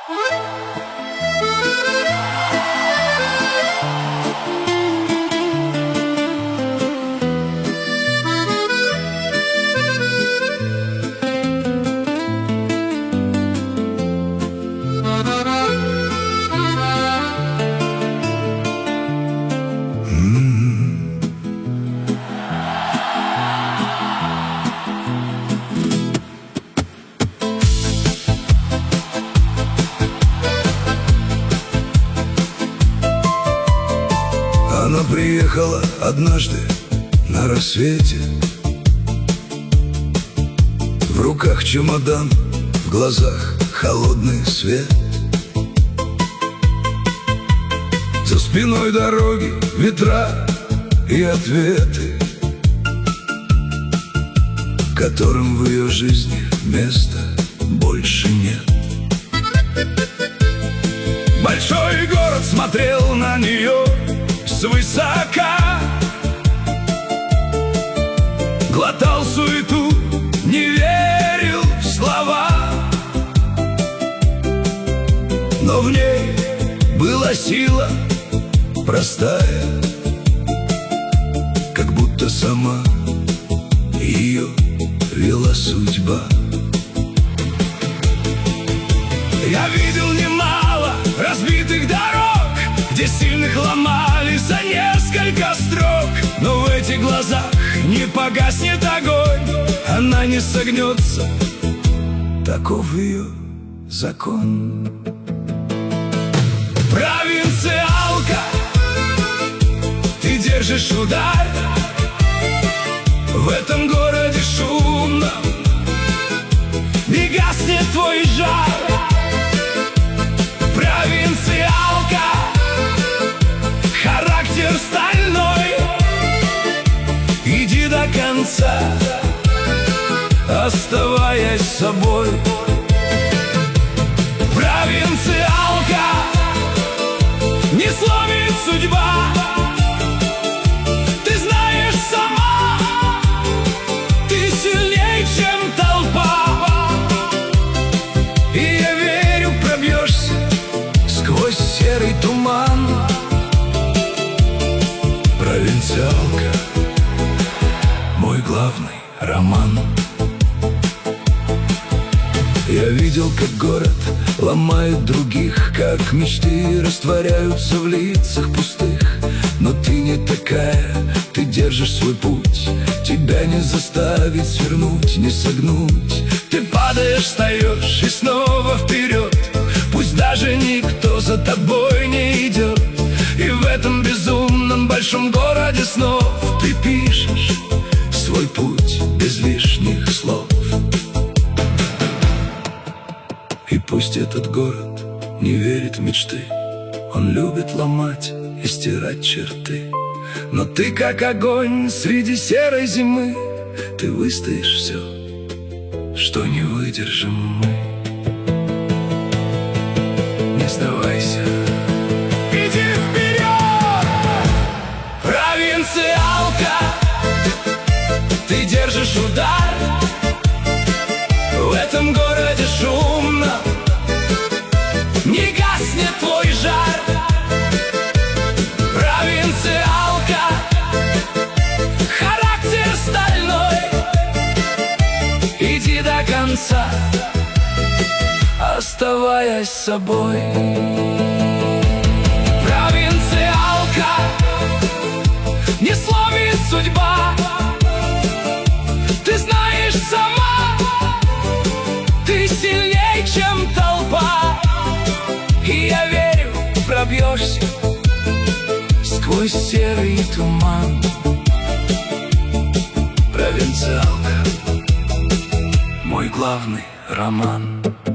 Она приехала однажды на рассвете, в руках чемодан, в глазах холодный свет. За спиной дороги, ветра и ответы, которым в ее жизни места больше нет. Большой город смотрел на нее свысока, глотал суету, не верил в слова, но в ней была сила простая, как будто сама ее вела судьба. Я видел немало разбитых дорог, где сильных ломали за несколько строк, но в этих глазах не погаснет огонь, она не согнется, таков ее закон. Провинциалка, ты держишь удар, в этом городе шумно не гаснет твой жар. Провинциалка, характер стальной, иди до конца, оставаясь собой. Провинциалка, не сломит судьба, ты знаешь сама, ты сильней, чем толпа. И я верю, пробьешься сквозь серый туман. Провинциалка, мой главный роман. Я видел, как город ломает других, как мечты растворяются в лицах пустых. Но ты не такая, ты держишь свой путь, тебя не заставить свернуть, не согнуть. Ты падаешь, встаешь и снова вперед, пусть даже никто за тобой не идет. И в этом безумном большом городе снов ты пишешь свой путь без лишних слов. И пусть этот город не верит в мечты, он любит ломать и стирать черты, но ты как огонь среди серой зимы, ты выстоишь все, что не выдержим мы. Не сдавайся, иди вперед! Провинциалка, ты держишь удар, в этом городе шумно не гаснет твой жар. Провинциалка, характер стальной, иди до конца, оставаясь собой. Провинциалка, не сломит судьба, ты знаешь сама, ты сильней, чем толпа. И я верю, пробьешься сквозь серый туман. Провинциалка, мой главный роман.